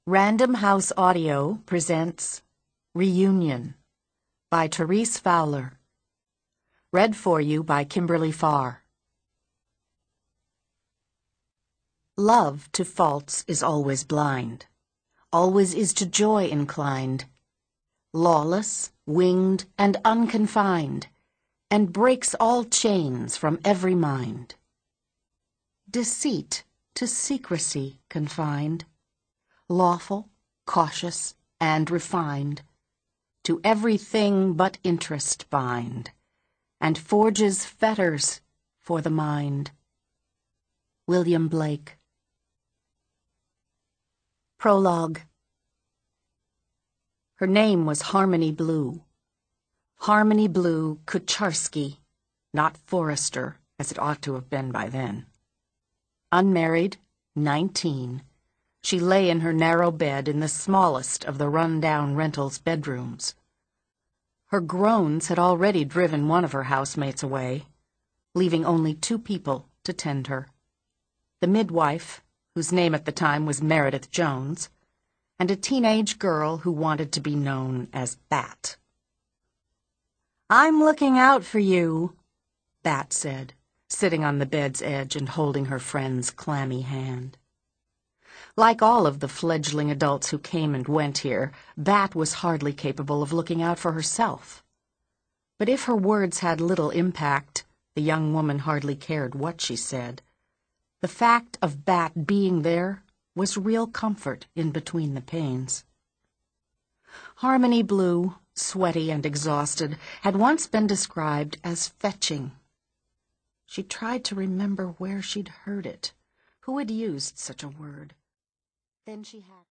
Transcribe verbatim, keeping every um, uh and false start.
Random House Audio presents Reunion by Therese Fowler. Read for you by Kimberly Farr. Love to faults is always blind, always is to joy inclined, lawless, winged, and unconfined, and breaks all chains from every mind. Deceit to secrecy confined, lawful, cautious, and refined, to everything but interest bind, and forges fetters for the mind. William Blake. Prologue. Her name was Harmony Blue. Harmony Blue Kucharski, not Forrester, as it ought to have been by then. Unmarried, nineteen, she lay in her narrow bed in the smallest of the run-down rentals' bedrooms. Her groans had already driven one of her housemates away, leaving only two people to tend her: the midwife, whose name at the time was Meredith Jones, and a teenage girl who wanted to be known as Bat. "I'm looking out for you," Bat said, sitting on the bed's edge and holding her friend's clammy hand. Like all of the fledgling adults who came and went here, Bat was hardly capable of looking out for herself. But if her words had little impact, the young woman hardly cared what she said. The fact of Bat being there was real comfort in between the pains. Harmony Blue, sweaty and exhausted, had once been described as fetching. She tried to remember where she'd heard it, who had used such a word. Then she had